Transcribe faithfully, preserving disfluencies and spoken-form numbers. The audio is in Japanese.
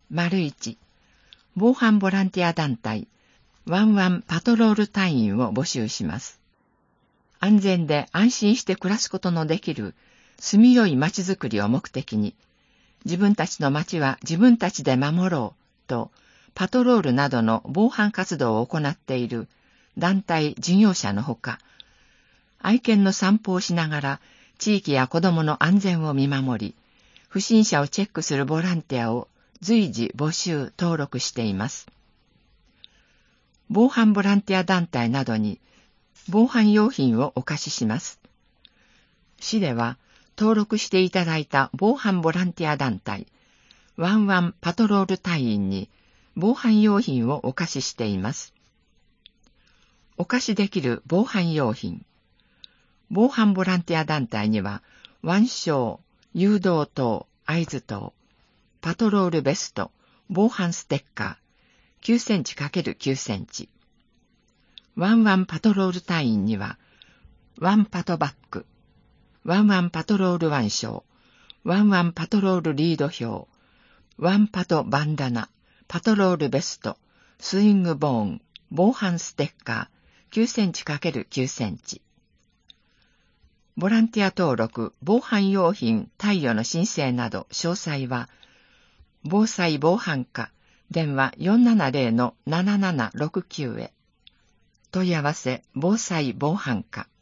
いち、防犯ボランティア団体、ワンワンパトロール隊員を募集します。安全で安心して暮らすことのできる住みよい街づくりを目的に、自分たちの街は自分たちで守ろうと、パトロールなどの防犯活動を行っている団体事業者のほか、愛犬の散歩をしながら地域や子どもの安全を見守り、不審者をチェックするボランティアを随時募集登録しています。防犯ボランティア団体などに防犯用品をお貸しします。市では登録していただいた防犯ボランティア団体、ワンワンパトロール隊員に防犯用品をお貸ししています。お貸しできる防犯用品。防犯ボランティア団体には、腕章、誘導灯、合図灯、パトロールベスト、防犯ステッカー、きゅうセンチかけるきゅうセンチ。ワンワンパトロール隊員には、ワンパトバッグ、ワンワンパトロール腕章、ワンワンパトロールリード表、ワンパトバンダナ、パトロールベスト、スイングボーン、防犯ステッカー、きゅうセンチかけるきゅうセンチ。ボランティア登録、防犯用品、貸与の申請など詳細は、防災防犯課、電話 よんななゼロのななななろくきゅう へ。問い合わせ、防災防犯課。